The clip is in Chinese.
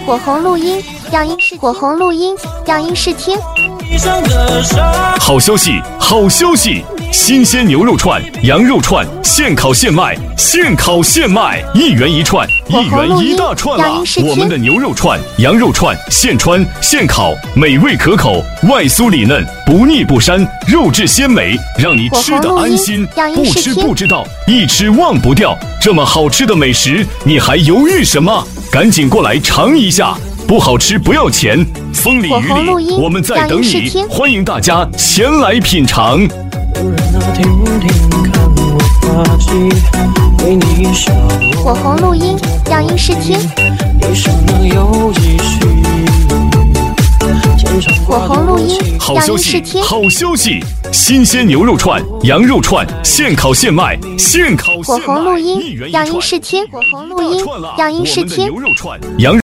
火红录音，让音视火红录音，让音视听。 好消息，好消息！新鲜牛肉串、羊肉串，现烤现卖，现烤现卖，1元1串，1元1大串啦！我们的牛肉串、羊肉串现穿现烤，美味可口，外酥里嫩，不腻不膻，肉质鲜美，让你吃得安心，不吃不知道，一吃忘不掉。这么好吃的美食，你还犹豫什么？赶紧过来尝一下！不好吃不要钱，风里雨里，我们在等你，欢迎大家前来品尝。 火红录音，让音视听。火红录音， 好消息， 让音视听。 好消息！新鲜牛肉串、羊肉串，现烤现卖，现烤现卖。 火红录音，让音视听。火红录音，让音视听。 牛肉串、羊肉